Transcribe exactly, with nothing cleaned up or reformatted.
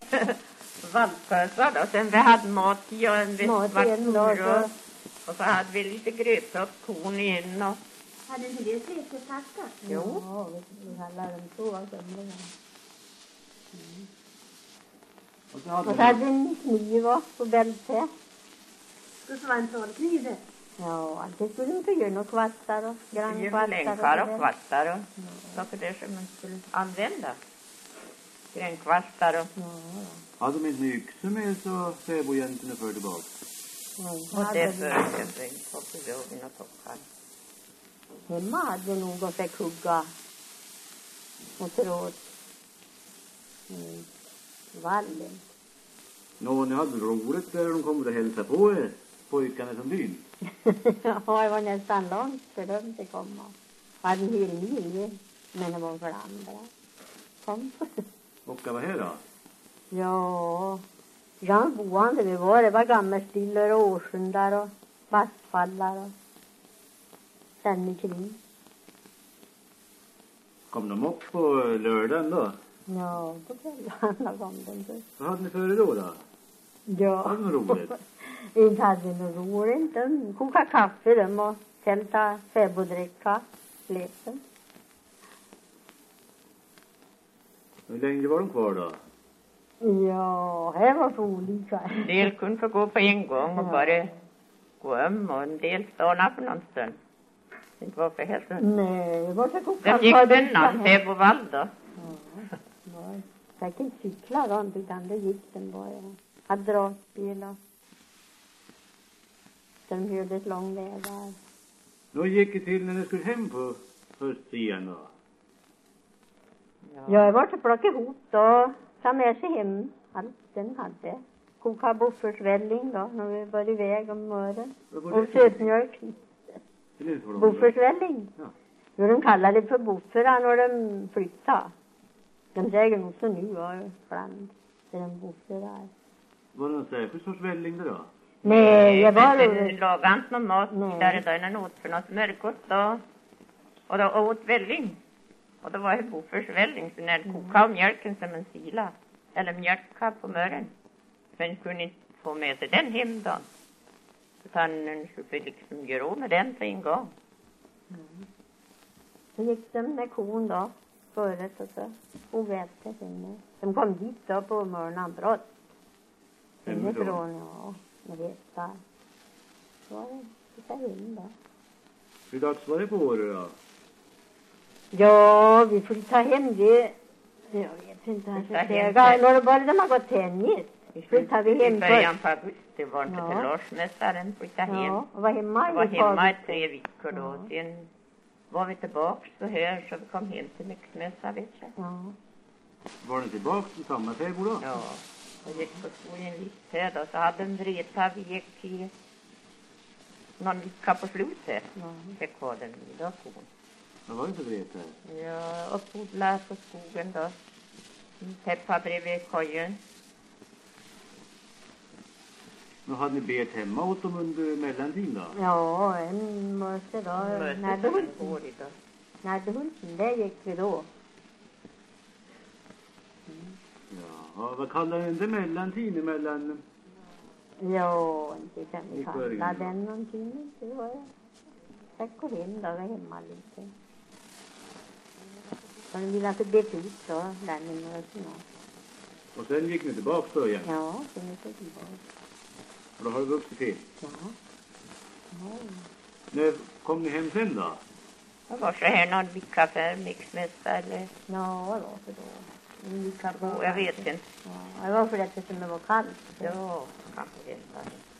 valpösar då. Sen vi hade mat i och en viss Mat igen då, vatten. så. Och så hade vi lite gröt korn in och... Hade inte det tre på tacka? Jo. Ja, vi, vi kallar dem så av sömningen. Mm. Och så hade Och så hade vi en kniv på bälte. Det var en trollkniv det. Ja, det skulle inte göra några kvartar och grannkvartar. Längdkvar och kvartar och saker där som man skulle använda. Gränkvartar och... Ja, hade de inte en yxa med så fäbodjäntorna för tillbaka. ja. Och det för det på pivågen och toppar. Hemma hade nog och fick hugga och tråd. Mm. Vallen. Nå, ni hade roligt där de kommer att hälsa på er, pojkarna som byn. Ja, det var nästan långt för dem att komma. Det var en hel mil, men det var för andra. Kom. Och vad var här då? Ja, gamla boende vi var. Det var gammelstiller och årsundar och vassfallar och sen kring. Kom de upp på lördagen då? Ja, på kvällarna kom de till. Vad hade ni för er då då? Ja. Var det något roligt? Inte hade vi något roligt. De kokade kaffe de och tälta fäboddricka. Leten. Hur länge var de kvar då? Ja, det var så olika. En del kunde få gå på en gång och Ja. bara gå om och en del stanna för någon stund. Det inte var för hälften. Nej, det var så koka Det gick den någon fäbodvall då. Ja, ja. Jag kan inte cykla runt utan det gick den bara. Hade dragbil och sen hördes långvägar. Då gick det till när ni skulle hem på höstsidan då? Ja, jag var så plocka ihop då. Ta med sig hem allt den hade. Koka buffersvälling då när vi var iväg om morgonen. Vad var Och det? sötmjölk. Det är inte vad de Buffersvälling. Ja. Jo, de kallar det för buffera när de flyttar. De säger nog så nu var ibland. Det är en buffera. Var det någon särskild sorts välling då? Nej, jag var... Men lagade inte någon mat Nej. där idag innan åt för något smörgås då. Och då åt välling. Och då var det boförsvälling. Så när det kokade av mjölken som en sila. Eller mjölka på mören. Men kunde inte få med sig den hem då. Utan den skulle liksom göra av med den på en gång. Så gick de med kon då. Förut och så. Och välte henne. De kom dit då på morgonen brott. Hemifrån? Hemifrån, ja. Med vätar. Så var det. Titta hem då. Hur dags var det på året då? Ja, vi flyttade hem det. Jag vet inte hur Flyttade jag ska hem säga. till- När det bara de har gått tennis. Flyttade vi hem I början först. på augusti var inte Ja. till Larsmästaren flyttade hem. Ja, och var hemma Jag var i ett hemma par i tre veckor då. Ja. Sen var vi tillbaka så här så vi kom hem till Myxmässa, vet jag. Ja. Var ni tillbaka till samma fäbod då? Ja, och gick på skogen lite här då. Så hade en vreta vi gick i någon vecka på slutet. Ja. Fick ha den vidare på. Vad var det för vete? Ja, uppodlade på skogen då. Täppa bredvid kojen. Nu hade ni bet hemma åt dem under mellantiden då? Ja, en möte då. Mötet När som en det går i då. När det hulten, där gick vi då. Ja, vad kallar ni det mellantiden mellan... Ja, inte kan vi I kalla början då? den någonting. Det var jag. Jag går hem då, var hemma lite. Så de ville inte bet ut då, den i möten. Och sen gick ni tillbaka då igen? Ja, så nu får vi bara. Och då har det vuxit till. Ja. Ja. När kom ni hem sen då? Jag var så här någon vecka för Myxmässa eller... Ja, vad var det då? En lika bra. Oh, jag vet inte. Ja, det var för att det som det var kallt. Ja, kanske det var.